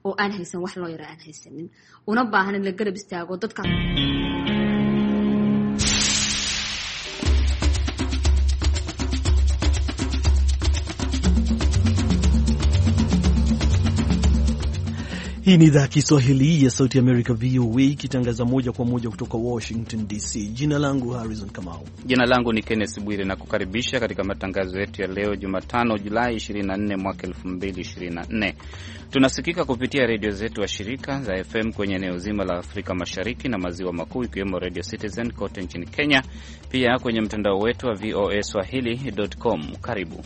oo aan haysan wax loo yara aan haysanin una baahan in la garab istaago dadka. Hii ni idhaa ya Kiswahili ya Sauti ya America VOA ikitangaza moja kwa moja kutoka Washington DC. Jina langu Harrison Kamau. Jina langu ni Kenneth Bwire na kukaribisha katika matangazo yetu ya leo Jumatano Julai 24 mwaka 2024. Tunasikika kupitia redio zetu wa shirika za FM kwenye eneo zima la Afrika Mashariki na Maziwa Makuu ikiwemo Radio Citizen kote nchini Kenya, pia kwenye mtandao wetu wa voaswahili.com. Karibu.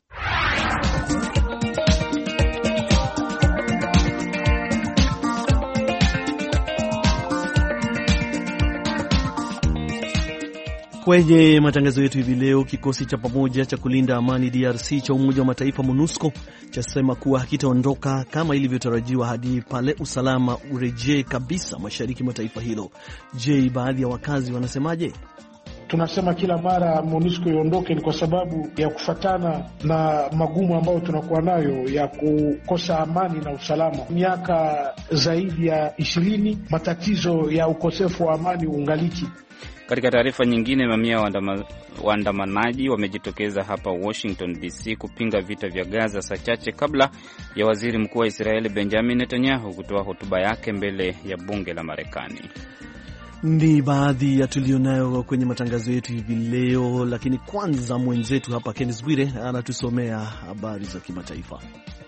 Kwenye matangazo yetu hivi leo, kikosi cha pamoja cha kulinda amani DRC cha Umoja wa Mataifa MONUSCO chasema kuwa hakitaondoka kama ilivyotarajiwa hadi pale usalama urejee kabisa mashariki mwa taifa hilo. Je, baadhi ya wakazi wanasemaje? Tunasema kila mara MONUSCO iondoke ni kwa sababu ya kufatana na magumu ambayo tunakuwa nayo ya kukosa amani na usalama. Miaka zaidi ya 20 matatizo ya ukosefu wa amani ungaliki. Katika taarifa nyingine, mamia waandamanaji wamejitokeza hapa Washington DC kupinga vita vya Gaza saa chache kabla ya waziri mkuu wa Israeli Benjamin Netanyahu kutoa hotuba yake mbele ya bunge la Marekani. Ni baadhi ya tulionayo kwenye matangazo yetu hivi leo, lakini kwanza mwenzetu hapa Kenneth Bwire anatusomea habari za kimataifa.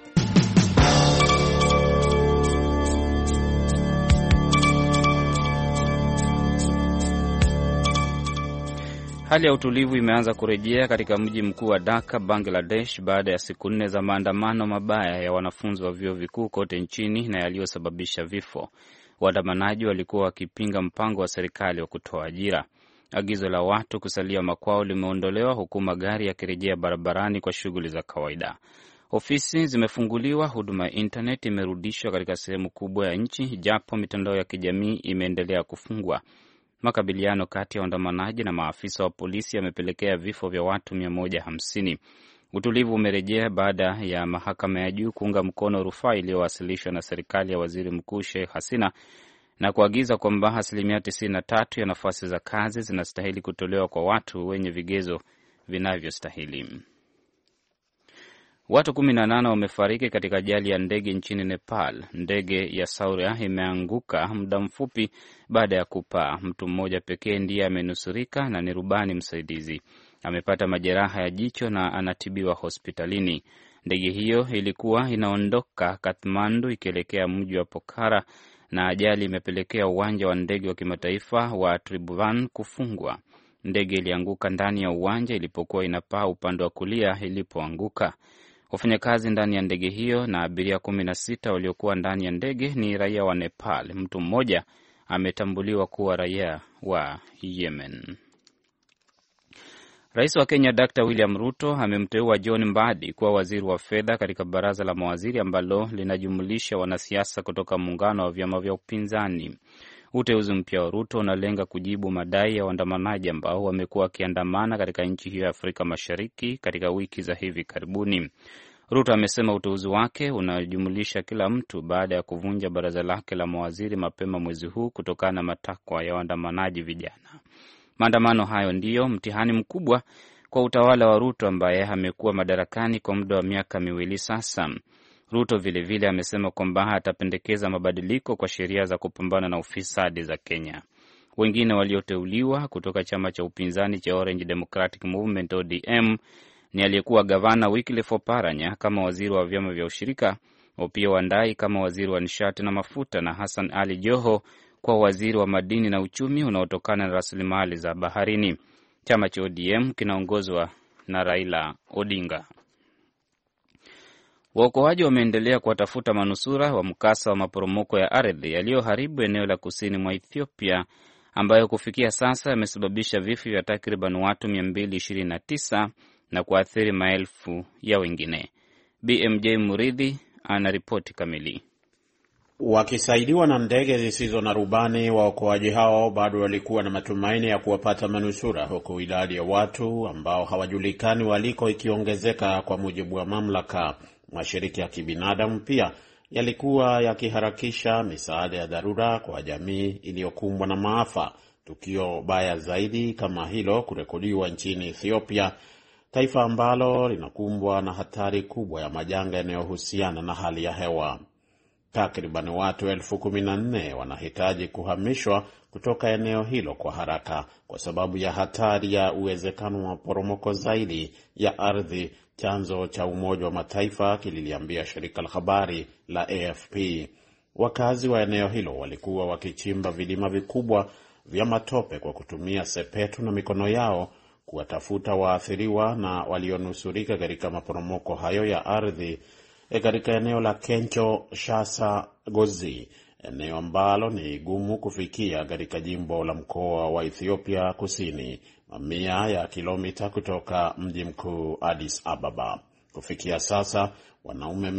Hali ya utulivu imeanza kurejea katika mji mkuu wa Dhaka, Bangladesh, baada ya siku 4 za maandamano mabaya ya wanafunzi wa vyuo vikuu kote nchini na yaliyosababisha vifo. Waandamanaji walikuwa wakipinga mpango wa serikali wa kutoa ajira. Agizo la watu kusalia makwao limeondolewa huku magari yakirejea barabarani kwa shughuli za kawaida. Ofisi zimefunguliwa, huduma ya internet imerudishwa katika sehemu kubwa ya nchi, japo mitandao ya kijamii imeendelea kufungwa. Makabiliano kati ya waandamanaji na maafisa wa polisi yamepelekea vifo vya watu 150. Utulivu umerejea baada ya mahakama ya juu kuunga mkono rufaa iliyowasilishwa na serikali ya waziri mkuu Sheikh Hasina na kuagiza kwamba 93% ya nafasi za kazi zinastahili kutolewa kwa watu wenye vigezo vinavyostahili. Watu 18 wamefariki katika ajali ya ndege nchini Nepal. Ndege ya Sauria imeanguka muda mfupi baada ya kupaa. Mtu mmoja pekee ndiye amenusurika na ni rubani msaidizi. Amepata majeraha ya jicho na anatibiwa hospitalini. Ndege hiyo ilikuwa inaondoka Kathmandu ikielekea mji wa Pokhara na ajali imepelekea uwanja wa ndege wa kimataifa wa Tribhuvan kufungwa. Ndege ilianguka ndani ya uwanja ilipokuwa inapaa upande wa kulia ilipoanguka. Wafanyakazi ndani ya ndege hiyo na abiria 16 waliokuwa ndani ya ndege ni raia wa Nepal. Mtu mmoja ametambuliwa kuwa raia wa Yemen. Rais wa Kenya Dr. William Ruto amemteua John Mbadi kuwa waziri wa fedha katika baraza la mawaziri ambalo linajumulisha wanasiasa kutoka muungano wa vyama vya upinzani. Uteuzi mpya wa Ruto unalenga kujibu madai ya waandamanaji ambao wamekuwa wakiandamana katika nchi hiyo ya Afrika Mashariki katika wiki za hivi karibuni. Ruto amesema uteuzi wake unajumulisha kila mtu baada ya kuvunja baraza lake la mawaziri mapema mwezi huu kutokana na matakwa ya waandamanaji vijana. Maandamano hayo ndiyo mtihani mkubwa kwa utawala wa Ruto ambaye amekuwa madarakani kwa muda wa miaka 2 sasa. Ruto vilevile amesema kwamba atapendekeza mabadiliko kwa sheria za kupambana na ufisadi za Kenya. Wengine walioteuliwa kutoka chama cha upinzani cha Orange Democratic Movement ODM ni aliyekuwa gavana Wycliffe Oparanya kama waziri wa vyama vya ushirika, Opiyo Wandayi kama waziri wa nishati na mafuta na Hassan Ali Joho kwa waziri wa madini na uchumi unaotokana na rasilimali za baharini. Chama cha ODM kinaongozwa na Raila Odinga. Waokoaji wameendelea kuwatafuta manusura wa mkasa wa maporomoko ya ardhi yaliyoharibu eneo la kusini mwa Ethiopia ambayo kufikia sasa yamesababisha vifo vya takriban watu 229 na kuathiri maelfu ya wengine. BMJ Muridhi ana ripoti kamili. Wakisaidiwa na ndege zisizo na rubani, waokoaji hao bado walikuwa na matumaini ya kuwapata manusura, huku idadi ya watu ambao hawajulikani waliko ikiongezeka, kwa mujibu wa mamlaka. Mashirika ya kibinadamu pia yalikuwa yakiharakisha misaada ya dharura kwa jamii iliyokumbwa na maafa. Tukio baya zaidi kama hilo kurekodiwa nchini Ethiopia, taifa ambalo linakumbwa na hatari kubwa ya majanga yanayohusiana na hali ya hewa. Takriban watu 14,000 wanahitaji kuhamishwa kutoka eneo hilo kwa haraka kwa sababu ya hatari ya uwezekano wa poromoko zaidi ya ardhi, chanzo cha Umoja wa Mataifa kililiambia shirika la habari la AFP. Wakazi wa eneo hilo walikuwa wakichimba vilima vikubwa vya matope kwa kutumia sepetu na mikono yao kuwatafuta waathiriwa na walionusurika katika maporomoko hayo ya ardhi katika eneo la Kencho Shasa Gozi, eneo ambalo ni gumu kufikia katika jimbo la mkoa wa Ethiopia Kusini, mamia ya kilomita kutoka mji mkuu Addis Ababa. Kufikia sasa, wanaume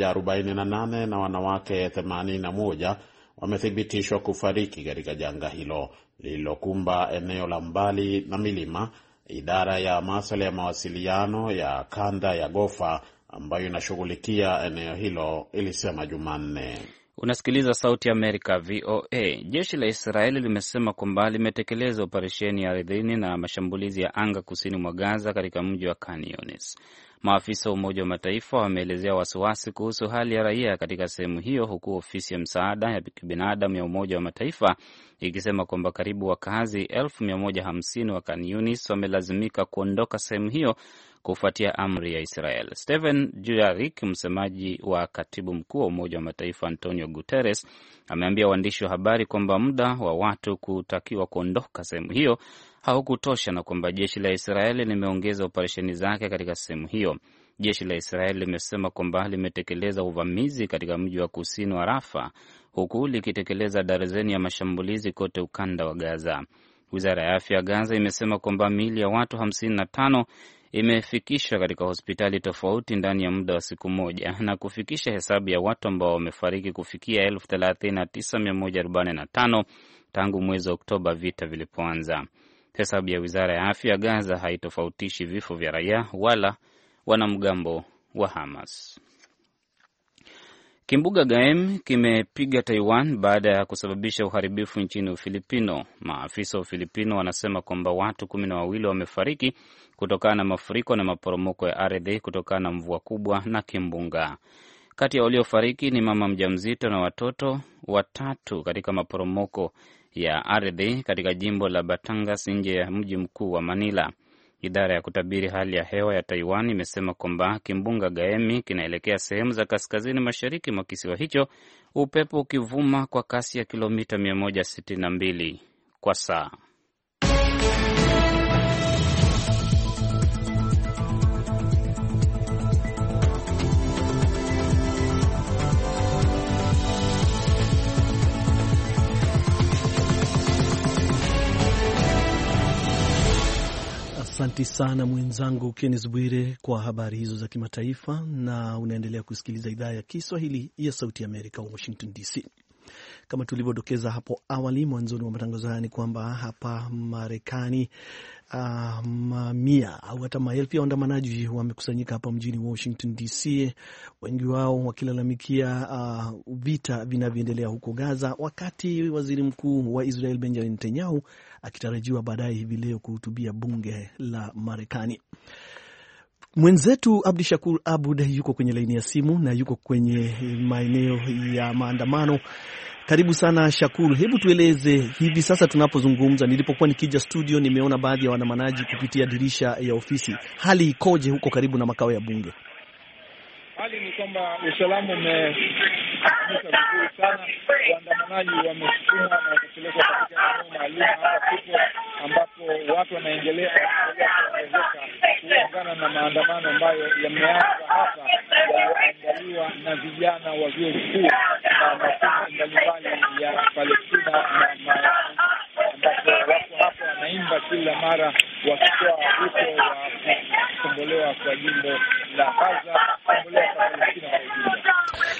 148 na wanawake 81 wamethibitishwa kufariki katika janga hilo lililokumba eneo la mbali na milima. Idara ya masuala ya mawasiliano ya kanda ya Gofa ambayo inashughulikia eneo hilo ilisema Jumanne. Unasikiliza Sauti ya Amerika, VOA. Jeshi la Israeli limesema kwamba limetekeleza operesheni ya ardhini na mashambulizi ya anga kusini mwa Gaza katika mji wa Khan Younis. Maafisa wa Umoja wa Mataifa wameelezea wasiwasi kuhusu hali ya raia katika sehemu hiyo, huku ofisi ya msaada ya kibinadamu ya Umoja wa Mataifa ikisema kwamba karibu wakazi 150,000 wa Khan Younis wamelazimika kuondoka sehemu hiyo kufuatia amri ya Israel. Stephen Dujarric, msemaji wa katibu mkuu wa Umoja wa Mataifa Antonio Guterres, ameambia waandishi wa habari kwamba muda wa watu kutakiwa kuondoka sehemu hiyo haukutosha na kwamba jeshi la Israeli limeongeza operesheni zake katika sehemu hiyo. Jeshi la Israeli limesema kwamba limetekeleza uvamizi katika mji wa kusini wa Rafa, huku likitekeleza darzeni ya mashambulizi kote ukanda wa Gaza. Wizara ya afya ya Gaza imesema kwamba miili ya watu 55 imefikishwa katika hospitali tofauti ndani ya muda wa siku moja na kufikisha hesabu ya watu ambao wamefariki kufikia 39,145 tangu mwezi wa Oktoba vita vilipoanza. Hesabu ya Wizara ya Afya ya Gaza haitofautishi vifo vya raia wala wanamgambo wa Hamas. Kimbunga Gaem kimepiga Taiwan baada ya kusababisha uharibifu nchini Ufilipino. Maafisa wa Ufilipino wanasema kwamba watu 12 wamefariki kutokana na mafuriko na maporomoko ya ardhi kutokana na mvua kubwa na kimbunga. Kati ya waliofariki ni mama mjamzito na watoto 3 katika maporomoko ya ardhi katika jimbo la Batangas nje ya mji mkuu wa Manila. Idara ya kutabiri hali ya hewa ya Taiwan imesema kwamba kimbunga Gaemi kinaelekea sehemu za kaskazini mashariki mwa kisiwa hicho, upepo ukivuma kwa kasi ya kilomita 162 kwa saa. Asante sana mwenzangu Kenneth Bwire kwa habari hizo za kimataifa, na unaendelea kusikiliza idhaa ya Kiswahili ya Sauti ya Amerika, Washington DC. Kama tulivyodokeza hapo awali mwanzoni wa matangazo haya ni kwamba hapa Marekani mamia au hata maelfu ya waandamanaji wamekusanyika hapa mjini Washington DC, wengi wao wakilalamikia vita vinavyoendelea huko Gaza, wakati waziri mkuu wa Israel Benjamin Netanyahu akitarajiwa baadaye hivi leo kuhutubia bunge la Marekani. Mwenzetu Abdi Shakur Abud yuko kwenye laini ya simu na yuko kwenye maeneo ya maandamano. Karibu sana Shakur, hebu tueleze hivi sasa tunapozungumza, nilipokuwa nikija studio nimeona baadhi ya waandamanaji kupitia dirisha ya ofisi. Hali ikoje huko karibu na makao ya bunge? Hali ni kwamba usalama umefanyika vizuri sana. Waandamanaji wamesukuma na wamepelekwa katika eneo maalum hapa tupo, ambapo watu wanaendelea kuongezeka kuungana na maandamano ambayo yameanza hapa, yaliyoandaliwa na vijana wa vyuo vikuu na makundi mbalimbali ya Palestina, ambapo wako hapa wanaimba kila mara wakitoa wito wa kukombolewa kwa jimbo la Gaza, kukombolewa kwa Palestina kwa ujumla.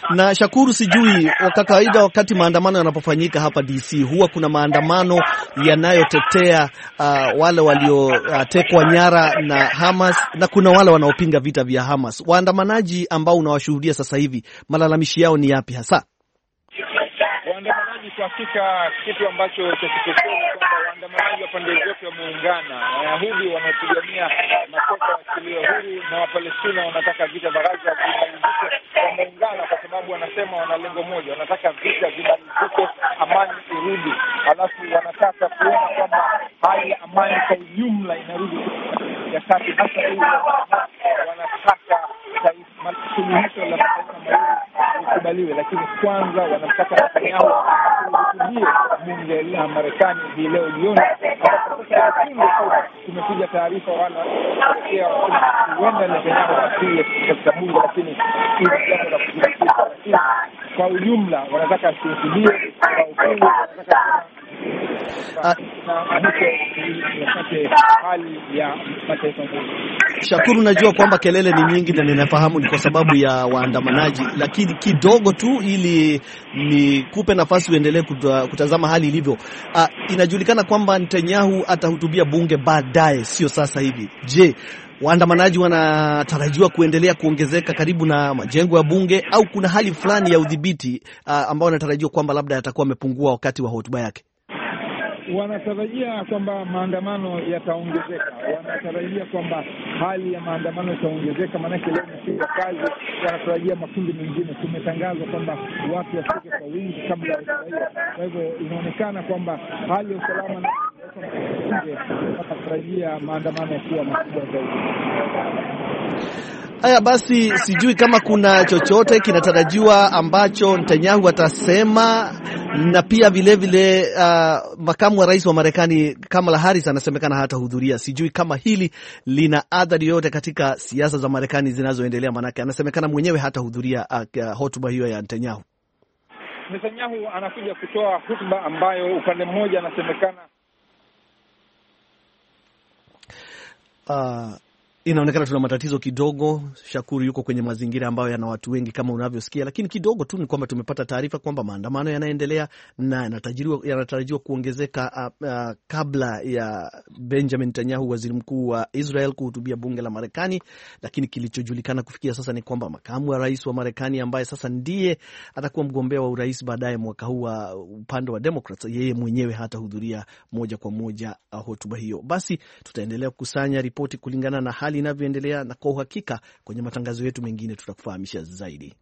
Na Shakuru, sijui kwa kawaida wakati maandamano yanapofanyika hapa DC huwa kuna maandamano yanayotetea wale waliotekwa nyara na Hamas na kuna wale wanaopinga vita vya Hamas. Waandamanaji ambao unawashuhudia sasa hivi, malalamishi yao ni yapi hasa? Waandamanaji kwa hakika, kitu ambacho cha kipekee kwamba waandamanaji wa pande zote wameungana. Wayahudi wanapigania makosa ya kuachiliwa huru na Wapalestina wanataka vita vya Gaza vimalizike. Wameungana kwa sababu wanasema wana lengo moja, wanataka vita vimalizike, amani irudi. Alafu wanataka kuona kwamba hali ya amani kwa ujumla inarudi ya kati. Hasa hivi wanataka suluhisho la mataifa mawili likubaliwe, lakini kwanza wanataka Netanyahu kuhutubia bunge la Marekani hii leo jioni. Sasa tumekuja taarifa wala pia huenda Netanyahu asiye katika bunge, lakini hili jambo la kujificha. Lakini kwa ujumla wanataka kuhutubia kwa ukweli, wanataka hali ya mataifa mengi. Shakuru, najua kwamba kelele ni nyingi na ninafahamu ni kwa sababu ya waandamanaji, lakini kidogo tu ili nikupe nafasi uendelee kutazama hali ilivyo. Inajulikana kwamba Netanyahu atahutubia bunge baadaye, sio sasa hivi. Je, waandamanaji wanatarajiwa kuendelea kuongezeka karibu na majengo ya bunge au kuna hali fulani ya udhibiti ambao wanatarajiwa kwamba labda yatakuwa yamepungua wakati wa hotuba yake? Wanatarajia kwamba maandamano yataongezeka. Wanatarajia kwamba hali ya maandamano itaongezeka, maanake leo ni siku ya kazi. Wanatarajia makundi mengine, kumetangazwa kwamba watu wafike kwa wingi kabla ya hiyo. Kwa hivyo inaonekana kwamba hali ya usalama na wanatarajia maandamano yakiwa makubwa zaidi. Haya basi, sijui kama kuna chochote kinatarajiwa ambacho Netanyahu atasema, na pia vile makamu wa rais wa Marekani Kamala Harris anasemekana hatahudhuria. Sijui kama hili lina athari yote katika siasa za Marekani zinazoendelea, manake anasemekana mwenyewe hatahudhuria hotuba hiyo ya Netanyahu. Netanyahu anakuja kutoa hotuba ambayo upande mmoja anasemekana inaonekana tuna matatizo kidogo. Shakuru yuko kwenye mazingira ambayo yana watu wengi kama unavyosikia, lakini kidogo tu ni kwamba tumepata taarifa kwamba maandamano yanaendelea na yanatarajiwa kuongezeka kabla ya Benjamin Netanyahu, waziri mkuu wa Israel, kuhutubia bunge la Marekani. Lakini kilichojulikana kufikia sasa ni kwamba makamu wa rais wa Marekani ambaye sasa ndiye atakuwa mgombea wa urais baadaye mwaka huu wa upande wa Democrats, yeye mwenyewe hatahudhuria moja kwa moja hotuba hiyo. Basi tutaendelea kukusanya ripoti kulingana na hali inavyoendelea, na kwa uhakika kwenye matangazo yetu mengine tutakufahamisha zaidi.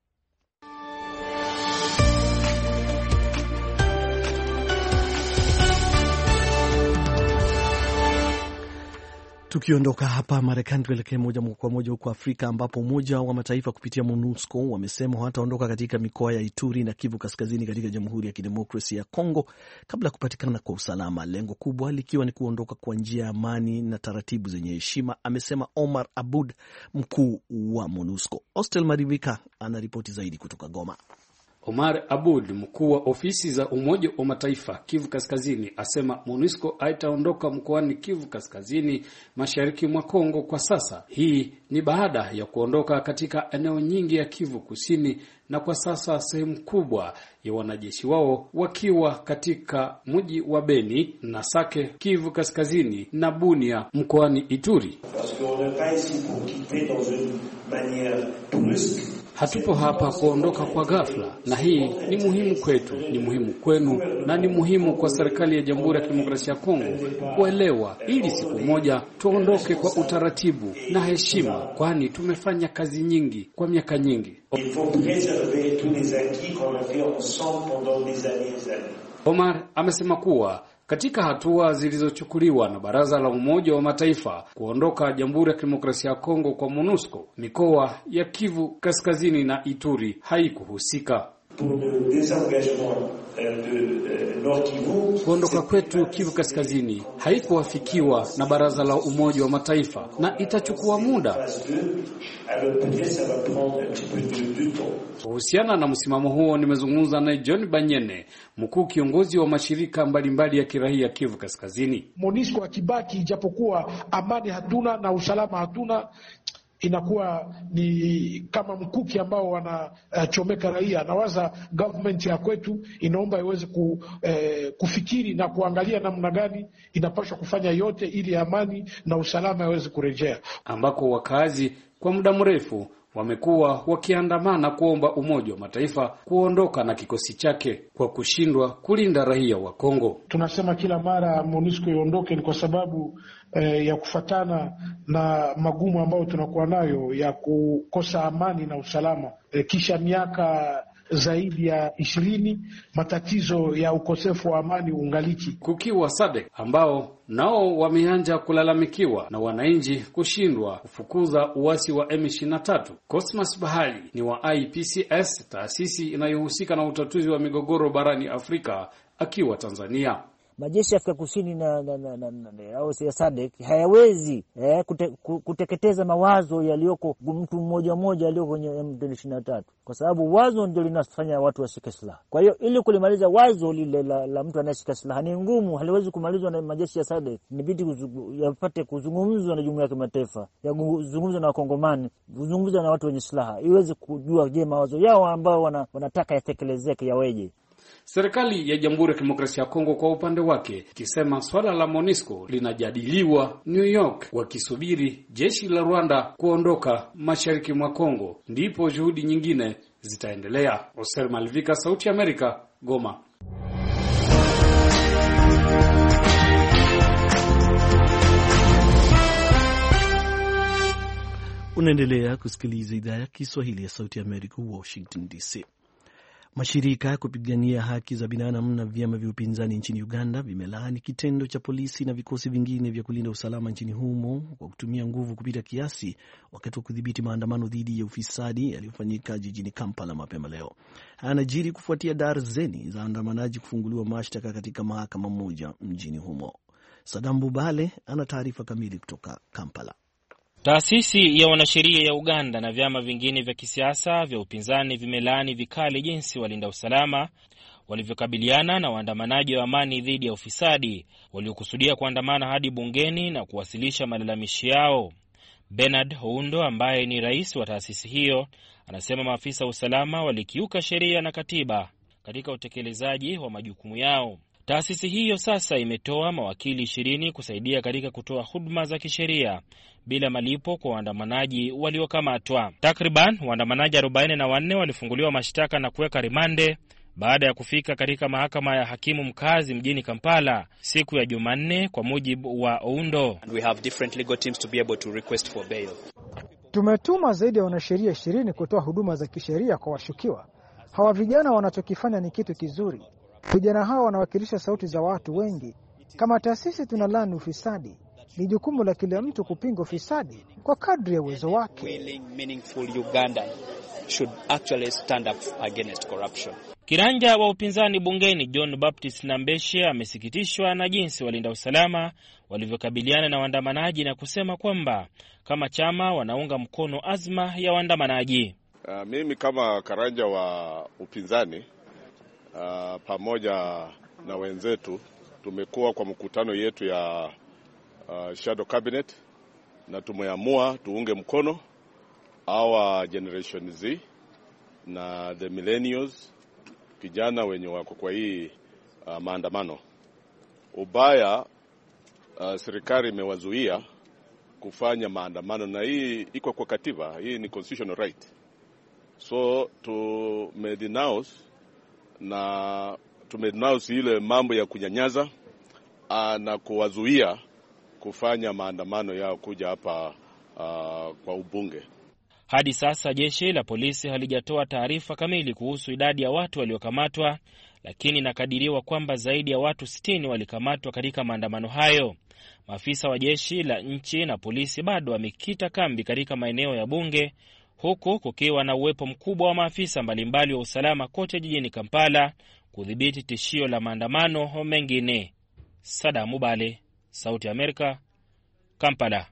Tukiondoka hapa Marekani, tuelekee moja kwa moja huko Afrika, ambapo Umoja wa Mataifa kupitia MONUSCO wamesema hawataondoka katika mikoa ya Ituri na Kivu Kaskazini katika Jamhuri ya Kidemokrasia ya Kongo kabla ya kupatikana kwa usalama, lengo kubwa likiwa ni kuondoka kwa njia ya amani na taratibu zenye heshima, amesema Omar Abud, mkuu wa MONUSCO. Hostel Marivika anaripoti zaidi kutoka Goma. Omar Abud, mkuu wa ofisi za Umoja wa Mataifa Kivu Kaskazini, asema MONUSCO haitaondoka mkoani Kivu Kaskazini mashariki mwa Kongo kwa sasa. Hii ni baada ya kuondoka katika eneo nyingi ya Kivu Kusini, na kwa sasa sehemu kubwa ya wanajeshi wao wakiwa katika mji wa Beni na Sake Kivu Kaskazini na Bunia mkoani Ituri. Hatupo hapa kuondoka kwa ghafla, na hii ni muhimu kwetu, ni muhimu kwenu, na ni muhimu kwa serikali ya Jamhuri ya Kidemokrasia ya Kongo kuelewa, ili siku moja tuondoke kwa utaratibu na heshima, kwani tumefanya kazi nyingi kwa miaka nyingi. Omar amesema kuwa katika hatua zilizochukuliwa na Baraza la Umoja wa Mataifa kuondoka Jamhuri ya Kidemokrasia ya Kongo kwa MONUSCO, mikoa ya Kivu Kaskazini na Ituri haikuhusika. Kuondoka kwetu Kivu Kaskazini haikuwafikiwa na Baraza la Umoja wa Mataifa na itachukua muda. Kuhusiana na msimamo huo, nimezungumza na John Banyene, mkuu kiongozi wa mashirika mbalimbali ya kiraia Kivu Kaskazini. MONUSCO akibaki, ijapokuwa amani hatuna na usalama hatuna, inakuwa ni kama mkuki ambao wanachomeka raia. Nawaza government ya kwetu inaomba iweze kufikiri na kuangalia namna gani inapaswa kufanya yote ili amani na usalama yaweze kurejea, ambako wakazi kwa muda mrefu wamekuwa wakiandamana kuomba Umoja wa Mataifa kuondoka na kikosi chake kwa kushindwa kulinda raia wa Kongo. Tunasema kila mara MONUSCO iondoke ni kwa sababu ya kufatana na magumu ambayo tunakuwa nayo ya kukosa amani na usalama. Kisha miaka zaidi ya 20 matatizo ya ukosefu wa amani ungaliki. Kukiwa SADC ambao nao wameanza kulalamikiwa na wananchi kushindwa kufukuza uasi wa M23. Cosmas Bahali ni wa IPCS, taasisi inayohusika na utatuzi wa migogoro barani Afrika, akiwa Tanzania. Majeshi ya Afrika Kusini na SADC hayawezi kuteketeza mawazo yaliyoko mtu mmoja mmoja aliyoko kwenye M23, kwa sababu wazo ndio linafanya watu washike silaha. Kwa hiyo ili kulimaliza wazo lile la mtu anayeshika silaha ni ngumu, haliwezi kumalizwa na majeshi ya SADC. Inabidi yapate kuzungumzwa na jumuiya ya kimataifa, kuzungumzwa na Wakongomani, kuzungumzwa na watu wenye silaha, iweze kujua je, mawazo yao ambao wanataka yatekelezeke yaweje. Serikali ya Jamhuri ya Kidemokrasia ya Kongo kwa upande wake ikisema swala la MONUSCO linajadiliwa New York, wakisubiri jeshi la Rwanda kuondoka mashariki mwa Kongo, ndipo juhudi nyingine zitaendelea. Oser Malvika, Sauti ya Amerika, Goma. Unaendelea kusikiliza idhaa ya Kiswahili ya Sauti ya Amerika, Washington DC. Mashirika ya kupigania haki za binadamu na vyama vya upinzani nchini Uganda vimelaani kitendo cha polisi na vikosi vingine vya kulinda usalama nchini humo kwa kutumia nguvu kupita kiasi wakati wa kudhibiti maandamano dhidi ya ufisadi yaliyofanyika jijini Kampala mapema leo. Yanajiri kufuatia darzeni za waandamanaji kufunguliwa mashtaka katika mahakama moja mjini humo. Sadam Bubale ana taarifa kamili kutoka Kampala. Taasisi ya wanasheria ya Uganda na vyama vingine vya kisiasa vya upinzani vimelaani vikali jinsi walinda usalama walivyokabiliana na waandamanaji wa amani dhidi ya ufisadi waliokusudia kuandamana hadi bungeni na kuwasilisha malalamishi yao. Bernard Oundo ambaye ni rais wa taasisi hiyo anasema maafisa wa usalama walikiuka sheria na katiba katika utekelezaji wa majukumu yao. Taasisi hiyo sasa imetoa mawakili 20 kusaidia katika kutoa huduma za kisheria bila malipo kwa waandamanaji waliokamatwa. Takriban waandamanaji 44 walifunguliwa mashtaka na kuweka rimande baada ya kufika katika mahakama ya hakimu mkazi mjini Kampala siku ya Jumanne, kwa mujibu wa Oundo. Tumetuma zaidi ya wanasheria 20 kutoa huduma za kisheria kwa washukiwa. Hawa vijana wanachokifanya ni kitu kizuri. Vijana hawa wanawakilisha sauti za watu wengi. Kama taasisi tunalaani ufisadi. Ni jukumu la kila mtu kupinga ufisadi kwa kadri ya uwezo wake. Kiranja wa upinzani bungeni John Baptist Nambeshe amesikitishwa na jinsi walinda usalama walivyokabiliana na waandamanaji na kusema kwamba kama chama wanaunga mkono azma ya waandamanaji. Mimi kama karanja wa upinzani pamoja na wenzetu tumekuwa kwa mkutano yetu ya shadow cabinet na tumeamua tuunge mkono our generation Z na the millennials, vijana wenye wako kwa hii maandamano. Ubaya serikali imewazuia kufanya maandamano, na hii iko kwa katiba, hii ni constitutional right. So tumedenounce na tumedenounce ile mambo ya kunyanyaza na kuwazuia kufanya maandamano yao kuja hapa kwa ubunge. Hadi sasa jeshi la polisi halijatoa taarifa kamili kuhusu idadi ya watu waliokamatwa, lakini inakadiriwa kwamba zaidi ya watu 60 walikamatwa katika maandamano hayo. Maafisa wa jeshi la nchi na polisi bado wamekita kambi katika maeneo ya bunge, huku kukiwa na uwepo mkubwa wa maafisa mbalimbali wa usalama kote jijini Kampala kudhibiti tishio la maandamano mengine. Sadam Bubale, Sauti ya Amerika, Kampala.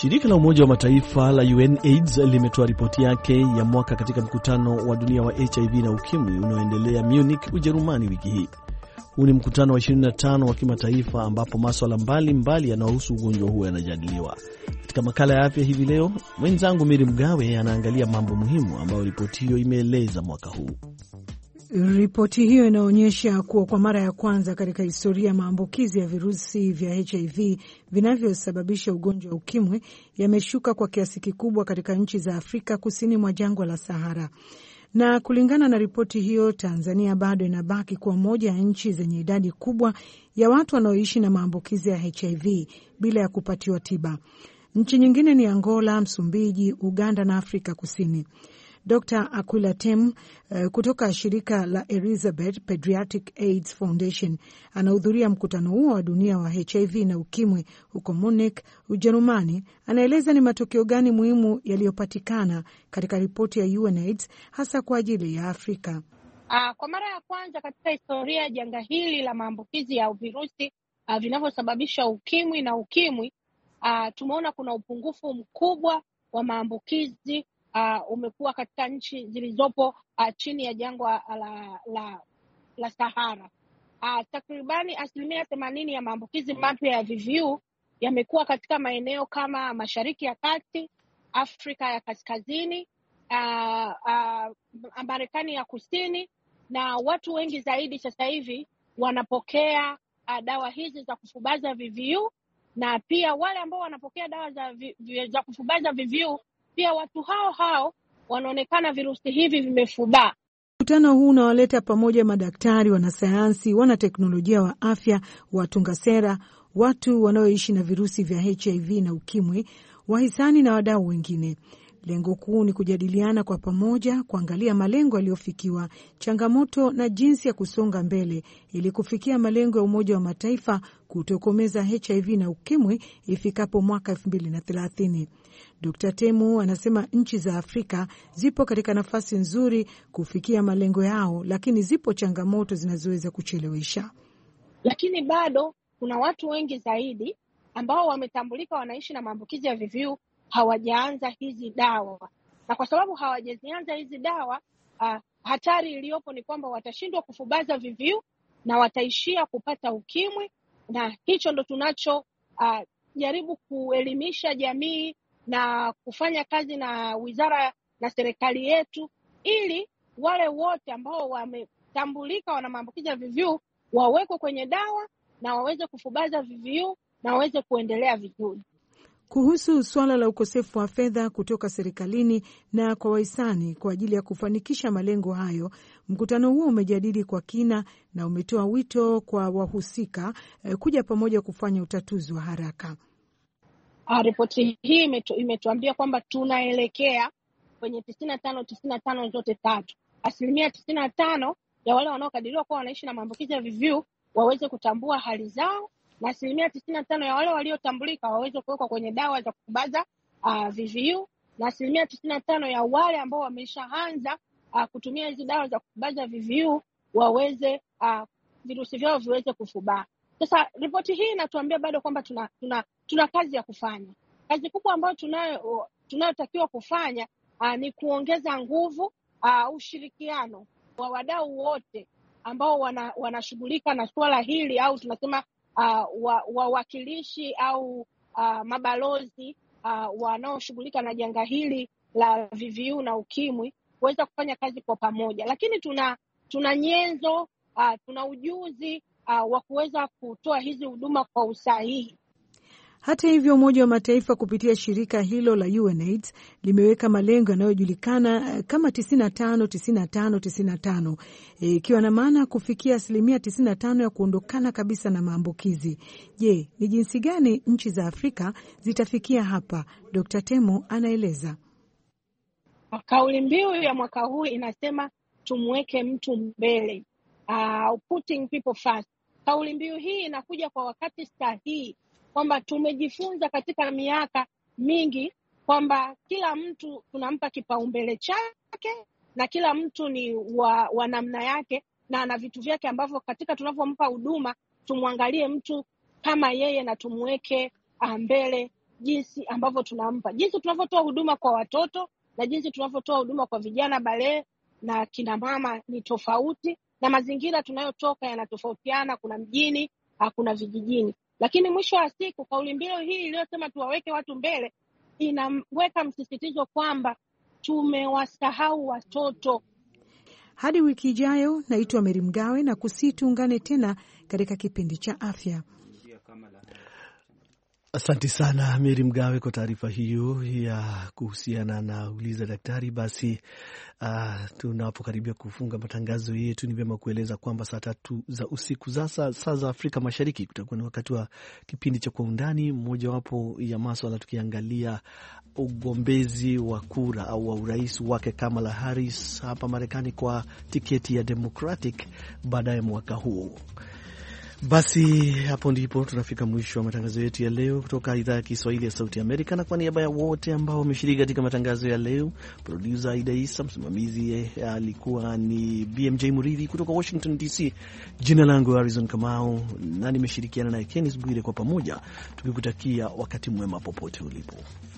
Shirika la Umoja wa Mataifa la UNAIDS limetoa ripoti yake ya mwaka katika mkutano wa dunia wa HIV na ukimwi unaoendelea Munich, Ujerumani wiki hii. Huu ni mkutano wa 25 wa kimataifa ambapo masuala mbalimbali yanayohusu ugonjwa huo yanajadiliwa. Katika makala ya afya hivi leo, mwenzangu Miri Mgawe anaangalia mambo muhimu ambayo ripoti hiyo imeeleza mwaka huu. Ripoti hiyo inaonyesha kuwa kwa mara ya kwanza katika historia ya maambukizi ya virusi vya HIV vinavyosababisha ugonjwa wa ukimwi yameshuka kwa kiasi kikubwa katika nchi za Afrika kusini mwa jangwa la Sahara. Na kulingana na ripoti hiyo, Tanzania bado inabaki kuwa moja ya nchi zenye idadi kubwa ya watu wanaoishi na maambukizi ya HIV bila ya kupatiwa tiba. Nchi nyingine ni Angola, Msumbiji, Uganda na Afrika Kusini. Dr. Aquila Tem kutoka shirika la Elizabeth Pediatric AIDS Foundation anahudhuria mkutano huo wa dunia wa HIV na ukimwi huko Munich, Ujerumani. Anaeleza ni matokeo gani muhimu yaliyopatikana katika ripoti ya UNAIDS hasa kwa ajili ya Afrika. Kwa mara ya kwanza katika historia ya janga hili la maambukizi ya virusi vinavyosababisha ukimwi na ukimwi, tumeona kuna upungufu mkubwa wa maambukizi umekuwa katika nchi zilizopo chini ya jangwa la Sahara. Takribani 80% ya maambukizi mapya ya VVU yamekuwa katika maeneo kama Mashariki ya Kati, Afrika ya Kaskazini, Marekani ya Kusini, na watu wengi zaidi sasa hivi wanapokea dawa hizi za kufubaza VVU, na pia wale ambao wanapokea dawa za kufubaza VVU pia watu hao wanaonekana virusi hivi vimefubaa. Mkutano huu unawaleta pamoja madaktari, wanasayansi, wanateknolojia wa afya, watunga sera, watu wanaoishi na virusi vya HIV na ukimwi, wahisani na wadau wengine. Lengo kuu ni kujadiliana kwa pamoja, kuangalia malengo yaliyofikiwa, changamoto na jinsi ya kusonga mbele ili kufikia malengo ya Umoja wa Mataifa kutokomeza HIV na ukimwi ifikapo mwaka 2030. Dr. Temu anasema nchi za Afrika zipo katika nafasi nzuri kufikia malengo yao, lakini zipo changamoto zinazoweza kuchelewesha. Lakini bado kuna watu wengi zaidi ambao wametambulika wanaishi na maambukizi ya VVU hawajaanza hizi dawa. Na kwa sababu hawajazianza hizi dawa, hatari iliyopo ni kwamba watashindwa kufubaza VVU na wataishia kupata ukimwi, na hicho ndo tunacho jaribu kuelimisha jamii na kufanya kazi na wizara na serikali yetu, ili wale wote ambao wametambulika wana maambukizi ya VVU wawekwe kwenye dawa na waweze kufubaza VVU na waweze kuendelea vizuri. Kuhusu suala la ukosefu wa fedha kutoka serikalini na kwa wahisani kwa ajili ya kufanikisha malengo hayo, mkutano huo umejadili kwa kina na umetoa wito kwa wahusika kuja pamoja kufanya utatuzi wa haraka. Ripoti hii imetuambia kwamba tunaelekea kwenye 95 zote tatu. 95% ya wale wanaokadiriwa kuwa wanaishi na maambukizi ya VVU waweze kutambua hali zao, na 95% ya wale waliotambulika waweze kuwekwa kwenye dawa za kufubaza VVU, na 95% ya wale ambao wameshaanza kutumia hizi dawa za kufubaza VVU waweze virusi vyao viweze kufubaa. Sasa ripoti hii inatuambia bado kwamba tuna kazi ya kufanya. Kazi kubwa ambayo tunayotakiwa kufanya ni kuongeza nguvu, ushirikiano wa wadau wote ambao wanashughulika na swala hili, au tunasema wawakilishi au mabalozi wanaoshughulika na janga hili la VVU na ukimwi, kuweza kufanya kazi kwa pamoja. Lakini tuna nyenzo, tuna ujuzi wa kuweza kutoa hizi huduma kwa usahihi. Hata hivyo, Umoja wa Mataifa kupitia shirika hilo la UNAIDS limeweka malengo yanayojulikana kama 95-95-95, ikiwa na maana kufikia 95% ya kuondokana kabisa na maambukizi. Je, ni jinsi gani nchi za Afrika zitafikia hapa? Dr. Temo anaeleza. Kauli mbiu ya mwaka huu inasema tumweke mtu mbele, putting people first. Kauli mbiu hii inakuja kwa wakati sahihi, kwamba tumejifunza katika miaka mingi kwamba kila mtu tunampa kipaumbele chake na kila mtu ni wa namna yake na ana vitu vyake ambavyo katika tunavyompa huduma tumwangalie mtu kama yeye na tumweke mbele jinsi ambavyo tunampa, jinsi tunavyotoa huduma kwa watoto na jinsi tunavyotoa huduma kwa vijana balee na kina mama ni tofauti, na mazingira tunayotoka yanatofautiana, kuna mjini, kuna vijijini. Lakini mwisho wa siku kauli mbiu hii iliyosema tuwaweke watu mbele inaweka msisitizo kwamba tumewasahau watoto. Hadi wiki ijayo, naitwa Meri Mgawe na tuungane tena katika kipindi cha afya. Asante sana Meri Mgawe kwa taarifa hiyo ya kuhusiana na uliza daktari. Basi tunapokaribia kufunga matangazo yetu, ni vyema kueleza kwamba saa 3 za usiku saa za Afrika Mashariki kutakuwa ni wakati wa kipindi cha Kwa Undani, mojawapo ya masuala tukiangalia ugombezi wa kura au wa urais wake Kamala Harris hapa Marekani kwa tiketi ya Democratic baadaye mwaka huu. Basi hapo ndipo tunafika mwisho wa matangazo yetu ya leo kutoka idhaa ya Kiswahili ya Sauti Amerika, na kwa niaba ya wote ambao wameshiriki katika matangazo ya leo, producer Aida Isa, msimamizi alikuwa ni BMJ Muridhi kutoka Washington DC. Jina langu Harrison Kamau na nimeshirikiana na Kenneth Bwire, kwa pamoja tukikutakia wakati mwema popote ulipo.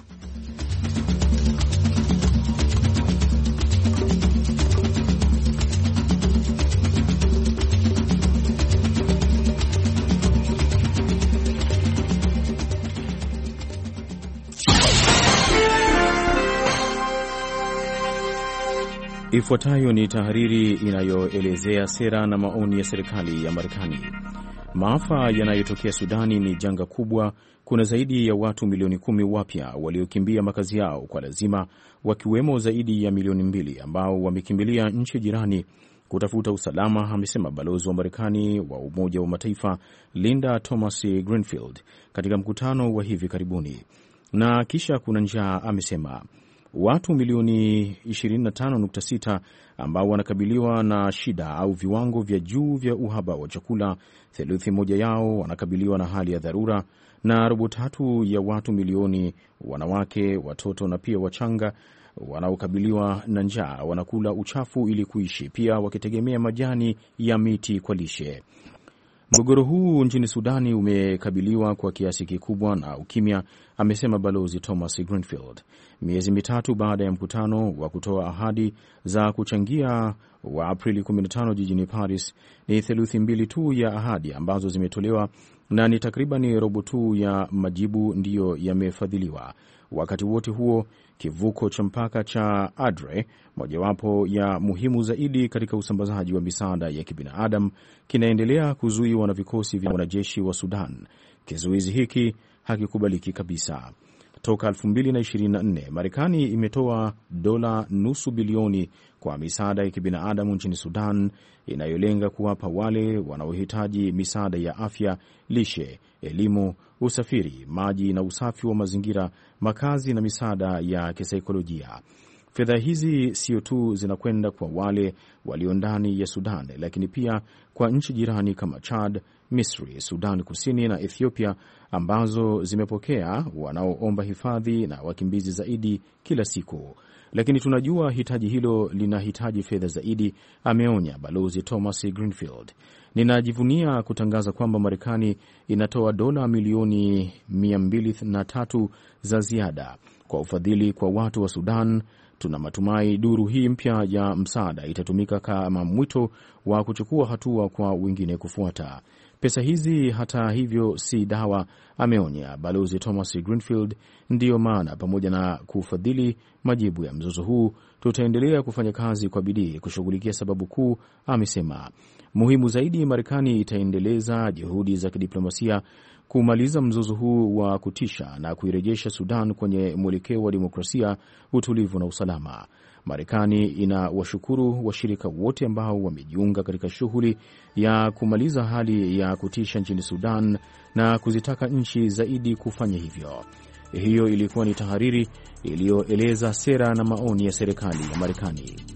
Ifuatayo ni tahariri inayoelezea sera na maoni ya serikali ya Marekani. Maafa yanayotokea Sudani ni janga kubwa. Kuna zaidi ya watu milioni 10 wapya waliokimbia makazi yao kwa lazima, wakiwemo zaidi ya milioni 2 ambao wamekimbilia nchi jirani kutafuta usalama, amesema balozi wa Marekani wa Umoja wa Mataifa Linda Thomas Greenfield katika mkutano wa hivi karibuni. Na kisha kuna njaa, amesema. Watu milioni 25.6 ambao wanakabiliwa na shida au viwango vya juu vya uhaba wa chakula, theluthi moja yao wanakabiliwa na hali ya dharura, na robo tatu ya watu milioni, wanawake, watoto na pia wachanga, wanaokabiliwa na njaa wanakula uchafu ili kuishi, pia wakitegemea majani ya miti kwa lishe. Mgogoro huu nchini Sudani umekabiliwa kwa kiasi kikubwa na ukimya, amesema balozi Thomas Greenfield. Miezi mitatu baada ya mkutano wa kutoa ahadi za kuchangia wa Aprili 15 jijini Paris, ni theluthi 2 tu ya ahadi ambazo zimetolewa na ni takriban robo tu ya majibu ndiyo yamefadhiliwa. Wakati wote huo, kivuko cha mpaka cha Adre, mojawapo ya muhimu zaidi katika usambazaji wa misaada ya kibinadamu, kinaendelea kuzuiwa na vikosi vya wanajeshi wa Sudan. Kizuizi hiki hakikubaliki kabisa. Toka 2024, Marekani imetoa dola nusu bilioni kwa misaada ya kibinadamu nchini Sudan, inayolenga kuwapa wale wanaohitaji misaada ya afya, lishe, elimu, usafiri, maji na usafi wa mazingira, makazi na misaada ya kisaikolojia. Fedha hizi sio tu zinakwenda kwa wale walio ndani ya Sudan, lakini pia kwa nchi jirani kama Chad, Misri, Sudan Kusini na Ethiopia, ambazo zimepokea wanaoomba hifadhi na wakimbizi zaidi kila siku. Lakini tunajua hitaji hilo linahitaji fedha zaidi, ameonya balozi Thomas Greenfield. Ninajivunia kutangaza kwamba Marekani inatoa dola milioni 203 za ziada kwa ufadhili kwa watu wa Sudan. Tuna matumai duru hii mpya ya msaada itatumika kama mwito wa kuchukua hatua kwa wengine kufuata. Pesa hizi hata hivyo si dawa, ameonya balozi Thomas Greenfield. Ndiyo maana pamoja na kufadhili majibu ya mzozo huu, tutaendelea kufanya kazi kwa bidii kushughulikia sababu kuu, amesema. Muhimu zaidi, Marekani itaendeleza juhudi za kidiplomasia kumaliza mzozo huu wa kutisha na kuirejesha Sudan kwenye mwelekeo wa demokrasia, utulivu na usalama. Marekani inawashukuru washirika wote ambao wamejiunga katika shughuli ya kumaliza hali ya kutisha nchini Sudan na kuzitaka nchi zaidi kufanya hivyo. Hiyo ilikuwa ni tahariri iliyoeleza sera na maoni ya serikali ya Marekani.